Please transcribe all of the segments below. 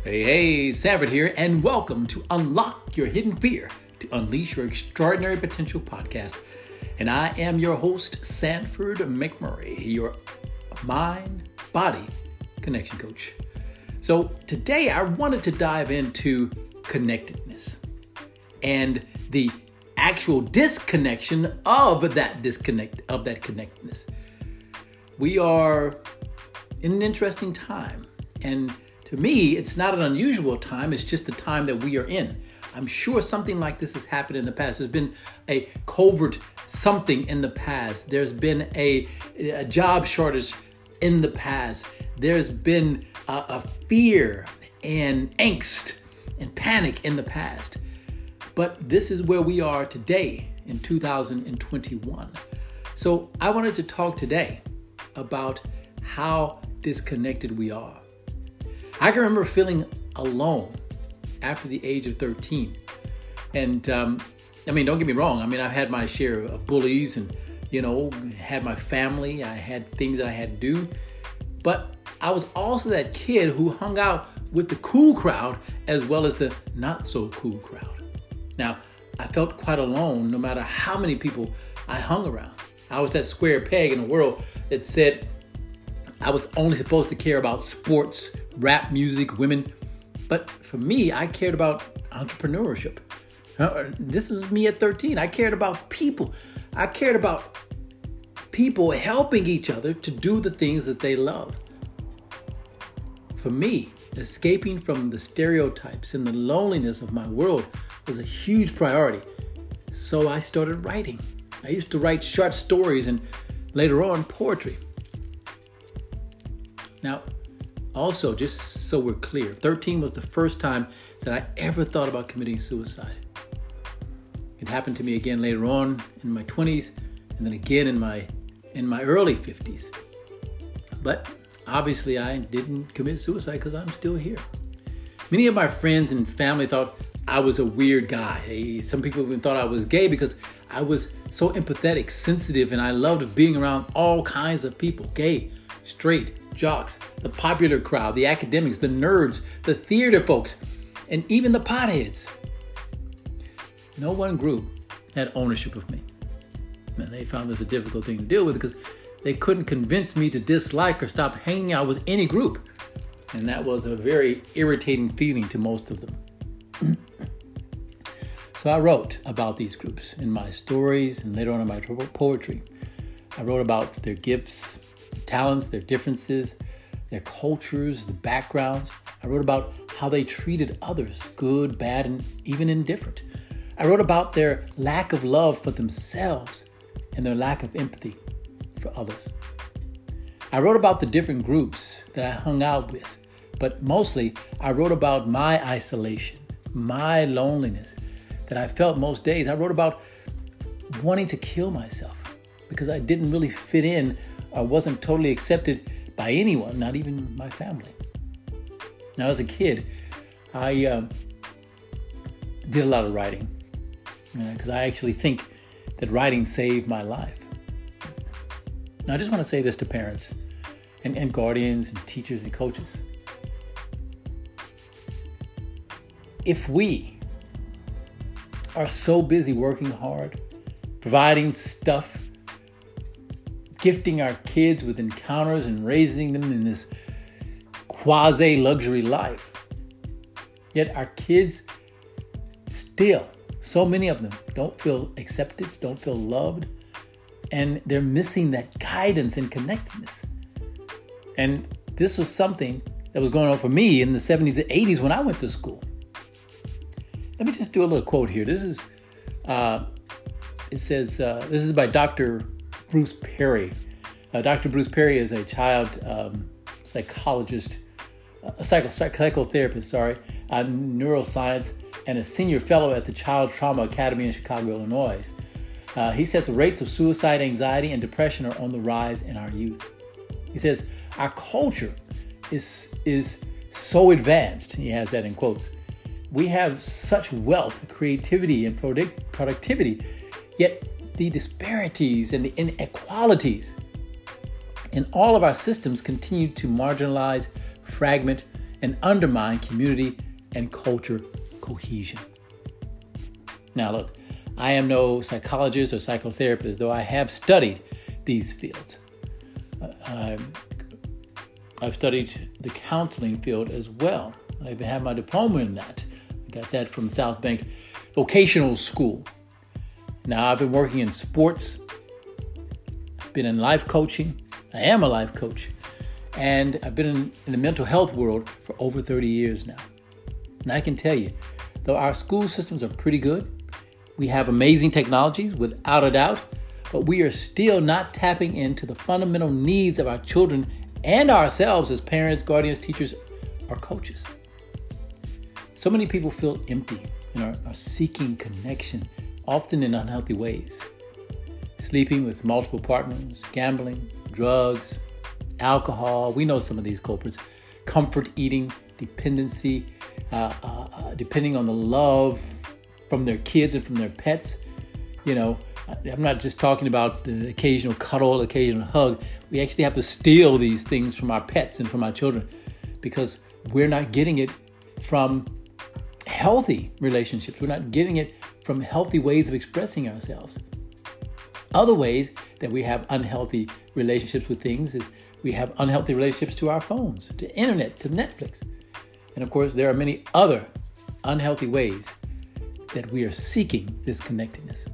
Hey, Sanford here, and welcome to Unlock Your Hidden Fear to Unleash Your Extraordinary Potential podcast. And I am your host, Sanford McMurray, your mind-body connection coach. So today I wanted to dive into connectedness and the actual disconnection of that connectedness. We are in an interesting time, and to me, it's not an unusual time. It's just the time that we are in. I'm sure something like this has happened in the past. There's been a covert something in the past. There's been a job shortage in the past. There's been a fear and angst and panic in the past. But this is where we are today in 2021. So I wanted to talk today about how disconnected we are. I can remember feeling alone after the age of 13. And, don't get me wrong. I've had my share of bullies and, had my family. I had things that I had to do. But I was also that kid who hung out with the cool crowd as well as the not so cool crowd. Now, I felt quite alone no matter how many people I hung around. I was that square peg in a world that said I was only supposed to care about sports, rap music, women. But for me, I cared about entrepreneurship. This is me at 13. I cared about people. I cared about people helping each other to do the things that they love. For me, escaping from the stereotypes and the loneliness of my world was a huge priority. So I started writing. I used to write short stories and later on poetry. Now, also, just so we're clear, 13 was the first time that I ever thought about committing suicide. It happened to me again later on in my 20s and then again in my early 50s. But obviously I didn't commit suicide because I'm still here. Many of my friends and family thought I was a weird guy. Some people even thought I was gay because I was so empathetic, sensitive, and I loved being around all kinds of people, gay, straight, jocks, the popular crowd, the academics, the nerds, the theater folks, and even the potheads. No one group had ownership of me. And they found this a difficult thing to deal with because they couldn't convince me to dislike or stop hanging out with any group. And that was a very irritating feeling to most of them. So I wrote about these groups in my stories and later on in my poetry. I wrote about their gifts, talents, their differences, their cultures, the backgrounds. I wrote about how they treated others, good, bad, and even indifferent. I wrote about their lack of love for themselves and their lack of empathy for others. I wrote about the different groups that I hung out with, but mostly I wrote about my isolation, my loneliness that I felt most days. I wrote about wanting to kill myself because I didn't really fit in. I wasn't totally accepted by anyone, not even my family. Now, as a kid, I did a lot of writing because I actually think that writing saved my life. Now, I just want to say this to parents and guardians and teachers and coaches. If we are so busy working hard, providing stuff, gifting our kids with encounters and raising them in this quasi-luxury life, yet our kids still, so many of them, don't feel accepted, don't feel loved, and they're missing that guidance and connectedness. And this was something that was going on for me in the 70s and 80s when I went to school. Let me just do a little quote here. This is, this is by Dr. Bruce Perry. Dr. Bruce Perry is a child psychologist, a psychotherapist, neuroscience, and a senior fellow at the Child Trauma Academy in Chicago, Illinois. He said the rates of suicide, anxiety, and depression are on the rise in our youth. He says, our culture is so advanced, he has that in quotes. We have such wealth, creativity, and productivity, yet the disparities and the inequalities in all of our systems continue to marginalize, fragment, and undermine community and culture cohesion. Now look, I am no psychologist or psychotherapist, though I have studied these fields. I've studied the counseling field as well. I even have my diploma in that. I got that from South Bank Vocational School. Now I've been working in sports. I've been in life coaching. I am a life coach. And I've been in the mental health world for over 30 years now. And I can tell you, though our school systems are pretty good, we have amazing technologies without a doubt, but we are still not tapping into the fundamental needs of our children and ourselves as parents, guardians, teachers, or coaches. So many people feel empty and are seeking connection, often in unhealthy ways. Sleeping with multiple partners, gambling, drugs, alcohol. We know some of these culprits. Comfort eating, dependency, depending on the love from their kids and from their pets. You know, I'm not just talking about the occasional cuddle, occasional hug. We actually have to steal these things from our pets and from our children because we're not getting it from healthy relationships. We're not getting it from healthy ways of expressing ourselves. Other ways that we have unhealthy relationships with things is we have unhealthy relationships to our phones, to internet, to Netflix. And of course, there are many other unhealthy ways that we are seeking this connectedness.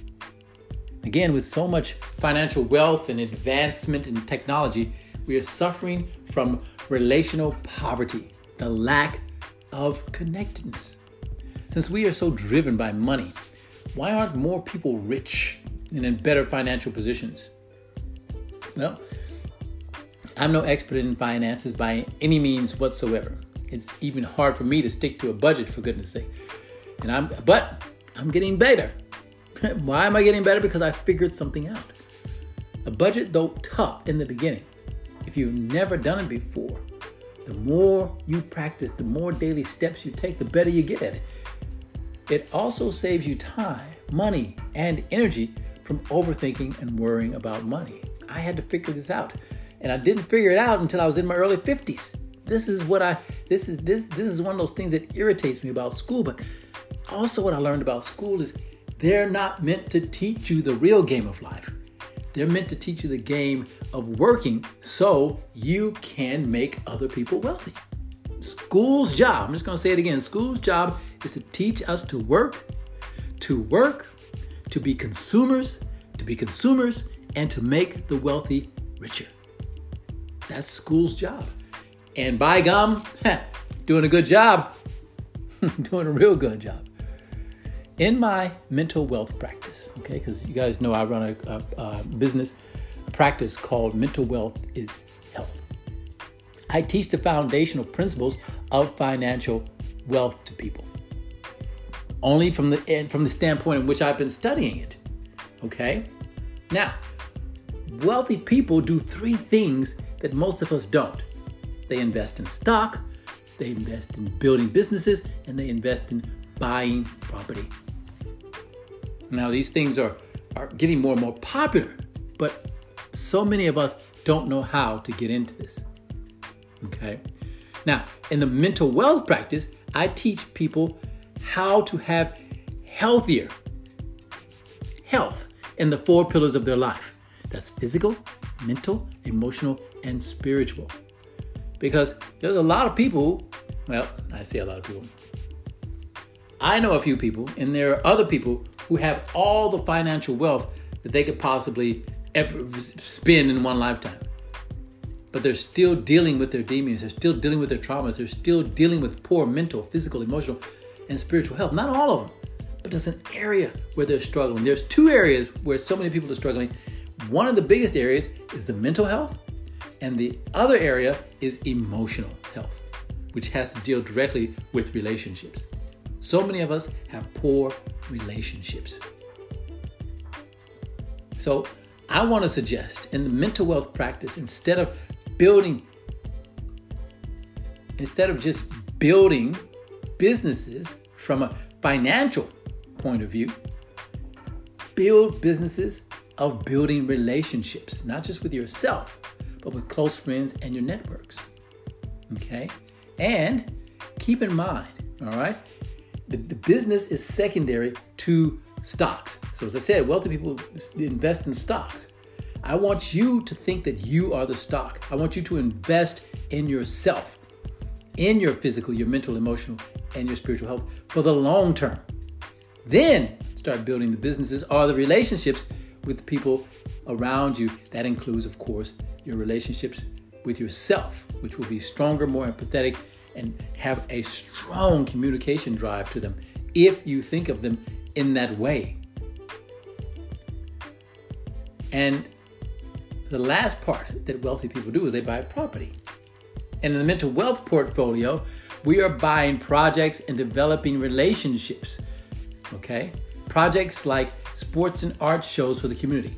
Again, with so much financial wealth and advancement in technology, we are suffering from relational poverty, the lack of connectedness. Since we are so driven by money, why aren't more people rich and in better financial positions? Well, I'm no expert in finances by any means whatsoever. It's even hard for me to stick to a budget, for goodness sake. But I'm getting better. Why am I getting better? Because I figured something out. A budget, though tough in the beginning, if you've never done it before, the more you practice, the more daily steps you take, the better you get at it. It also saves you time, money, and energy from overthinking and worrying about money. I had to figure this out. And I didn't figure it out until I was in my early 50s. This is one of those things that irritates me about school. But also what I learned about school is they're not meant to teach you the real game of life. They're meant to teach you the game of working so you can make other people wealthy. School's job, I'm just going to say it again. School's job is to teach us to work, to be consumers, and to make the wealthy richer. That's school's job. And by gum, doing a good job. Doing a real good job. In my mental wealth practice, okay, because you guys know I run a business, a practice called Mental Wealth is Health. I teach the foundational principles of financial wealth to people. Only from the standpoint in which I've been studying it, okay? Now, wealthy people do three things that most of us don't. They invest in stock, they invest in building businesses, and they invest in buying property. Now, these things are getting more and more popular, but so many of us don't know how to get into this. Okay? Now, in the mental wealth practice, I teach people how to have healthier health in the four pillars of their life. That's physical, mental, emotional, and spiritual. Because there's a lot of people, well, I say a lot of people. I know a few people, and there are other people who have all the financial wealth that they could possibly ever spend in one lifetime. But they're still dealing with their demons. They're still dealing with their traumas. They're still dealing with poor mental, physical, emotional, and spiritual health. Not all of them, but there's an area where they're struggling. There's two areas where so many people are struggling. One of the biggest areas is the mental health, and the other area is emotional health, which has to deal directly with relationships. So many of us have poor relationships. So I want to suggest in the mental wealth practice, instead of just building businesses from a financial point of view, build businesses of building relationships, not just with yourself, but with close friends and your networks. Okay? And keep in mind, all right, the business is secondary to stocks. So as I said, wealthy people invest in stocks. I want you to think that you are the stock. I want you to invest in yourself, in your physical, your mental, emotional, and your spiritual health for the long term. Then start building the businesses or the relationships with the people around you. That includes, of course, your relationships with yourself, which will be stronger, more empathetic, and have a strong communication drive to them if you think of them in that way. And the last part that wealthy people do is they buy property. And in the mental wealth portfolio, we are buying projects and developing relationships. Okay? Projects like sports and art shows for the community.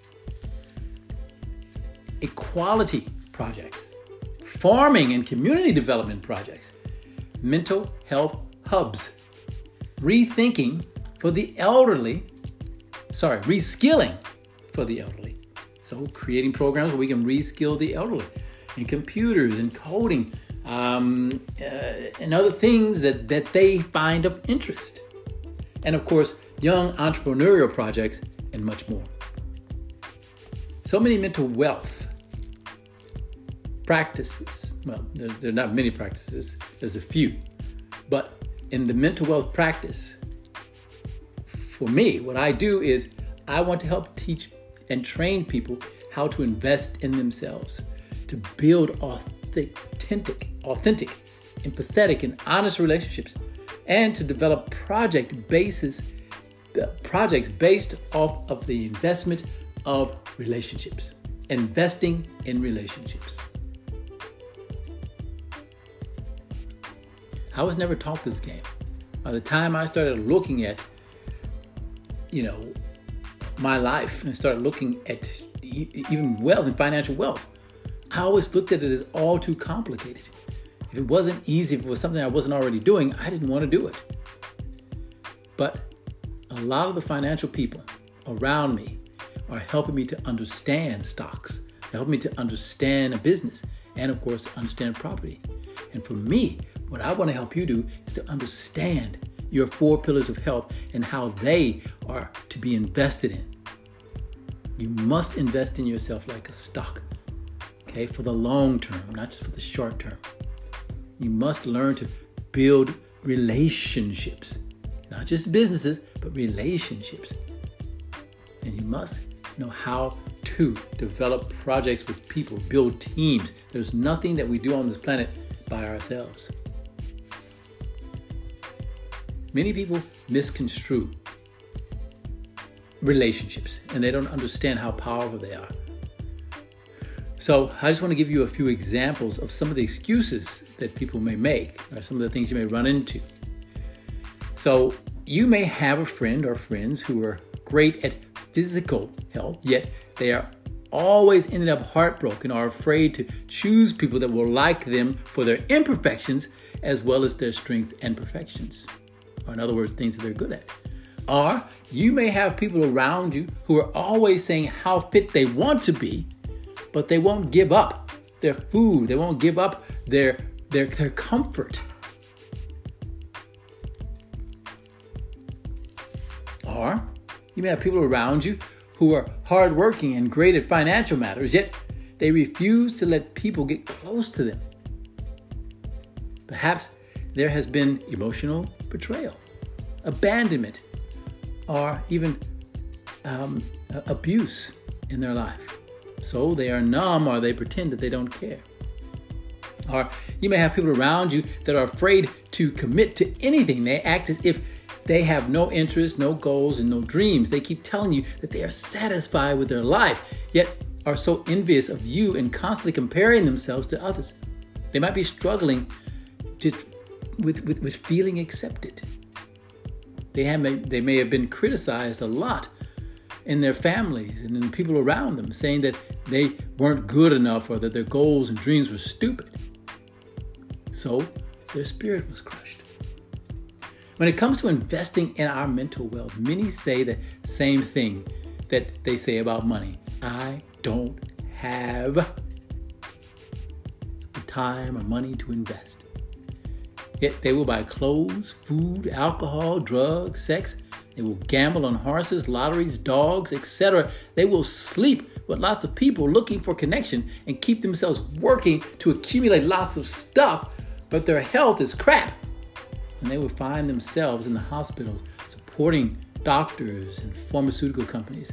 Equality projects. Farming and community development projects. Mental health hubs. Reskilling for the elderly. So creating programs where we can reskill the elderly in computers and coding and other things that they find of interest. And of course, young entrepreneurial projects and much more. So many mental wealth practices. Well, there are not many practices. There's a few. But in the mental wealth practice, for me, what I do is I want to help teach and train people how to invest in themselves, to build authentic, empathetic, and honest relationships, and to develop projects based off of the investment of relationships, investing in relationships. I was never taught this game. By the time I started looking at, my life and started looking at even wealth and financial wealth, I always looked at it as all too complicated. If it wasn't easy, if it was something I wasn't already doing, I didn't want to do it. But a lot of the financial people around me are helping me to understand stocks. They're helping me to understand a business and, of course, understand property. And for me, what I want to help you do is to understand your 4 pillars of health and how they are to be invested in. You must invest in yourself like a stock, okay, for the long term, not just for the short term. You must learn to build relationships, not just businesses, but relationships. And you must know how to develop projects with people, build teams. There's nothing that we do on this planet by ourselves. Many people misconstrue relationships and they don't understand how powerful they are. So I just want to give you a few examples of some of the excuses that people may make or some of the things you may run into. So you may have a friend or friends who are great at physical health, yet they are always ended up heartbroken or afraid to choose people that will like them for their imperfections as well as their strengths and perfections. Or in other words, things that they're good at. Or you may have people around you who are always saying how fit they want to be, but they won't give up their food. They won't give up their comfort. Or you may have people around you who are hardworking and great at financial matters, yet they refuse to let people get close to them. Perhaps there has been emotional betrayal, abandonment, or even abuse in their life. So they are numb or they pretend that they don't care. Or you may have people around you that are afraid to commit to anything. They act as if they have no interests, no goals, and no dreams. They keep telling you that they are satisfied with their life, yet are so envious of you and constantly comparing themselves to others. They might be struggling with feeling accepted. They may have been criticized a lot in their families and in people around them, saying that they weren't good enough or that their goals and dreams were stupid. So their spirit was crushed. When it comes to investing in our mental wealth, many say the same thing that they say about money. I don't have the time or money to invest. Yet they will buy clothes, food, alcohol, drugs, sex. They will gamble on horses, lotteries, dogs, etc. They will sleep with lots of people looking for connection and keep themselves working to accumulate lots of stuff, but their health is crap. And they will find themselves in the hospitals supporting doctors and pharmaceutical companies.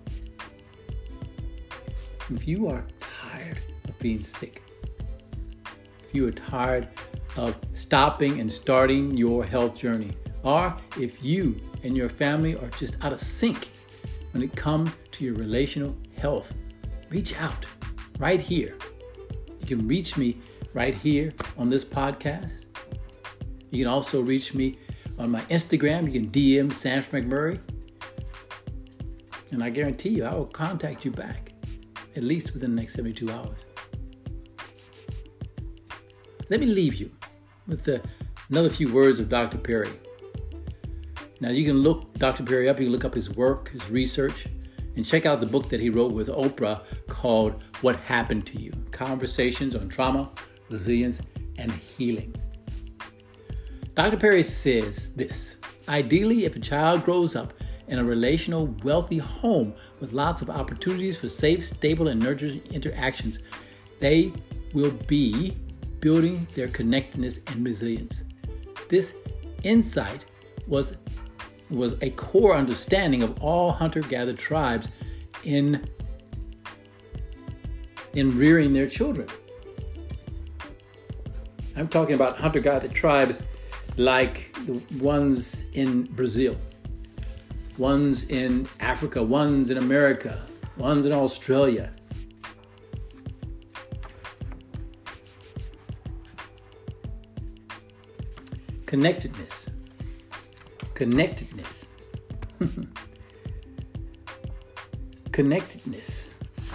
If you are tired of being sick, if you are tired of stopping and starting your health journey, or if you and your family are just out of sync when it comes to your relational health, reach out right here. You can reach me right here on this podcast. You can also reach me on my Instagram. You can DM Sanford McMurray. And I guarantee you, I will contact you back at least within the next 72 hours. Let me leave you with another few words of Dr. Perry. Now, you can look Dr. Perry up. You can look up his work, his research, and check out the book that he wrote with Oprah called What Happened to You? Conversations on Trauma, Resilience, and Healing. Dr. Perry says this: ideally, if a child grows up in a relational, wealthy home with lots of opportunities for safe, stable, and nurturing interactions, they will be building their connectedness and resilience. This insight was a core understanding of all hunter-gatherer tribes in rearing their children. I'm talking about hunter-gatherer tribes like the ones in Brazil, ones in Africa, ones in America, ones in Australia. Connectedness. Connectedness.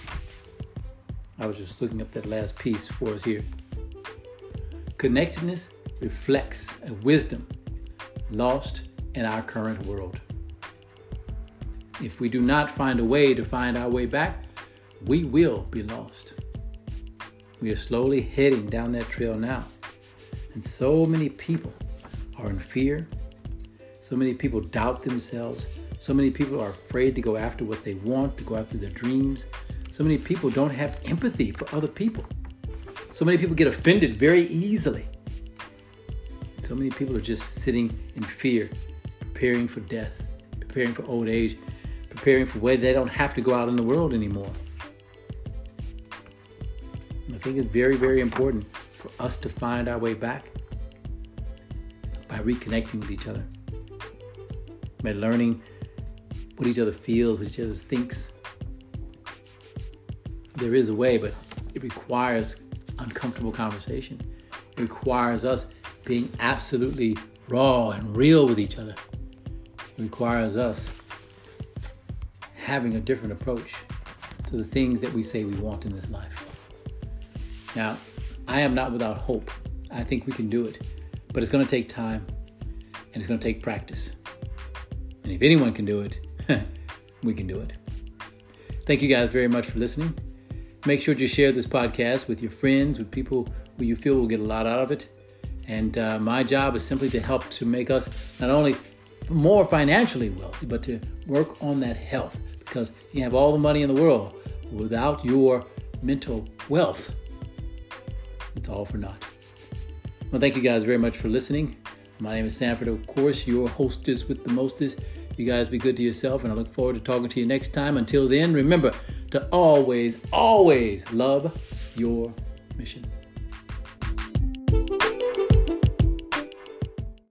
I was just looking up that last piece for us here. Connectedness reflects a wisdom lost in our current world. If we do not find a way to find our way back, we will be lost. We are slowly heading down that trail now. And so many people are in fear. So many people doubt themselves. So many people are afraid to go after what they want, to go after their dreams. So many people don't have empathy for other people. So many people get offended very easily. So many people are just sitting in fear, preparing for death, preparing for old age, preparing for where they don't have to go out in the world anymore. And I think it's very, very important for us to find our way back by reconnecting with each other, by learning what each other feels, what each other thinks. There is a way, but it requires uncomfortable conversation. It requires us being absolutely raw and real with each other. It requires us having a different approach to the things that we say we want in this life. Now, I am not without hope. I think we can do it, but it's going to take time and it's going to take practice. And if anyone can do it, we can do it. Thank you guys very much for listening. Make sure to share this podcast with your friends, with people who you feel will get a lot out of it. And my job is simply to help to make us not only more financially wealthy, but to work on that health. Because you have all the money in the world, without your mental wealth, it's all for naught. Well, thank you guys very much for listening. My name is Sanford, of course, your hostess with the mostest. You guys be good to yourself, and I look forward to talking to you next time. Until then, remember to always, always love your mission.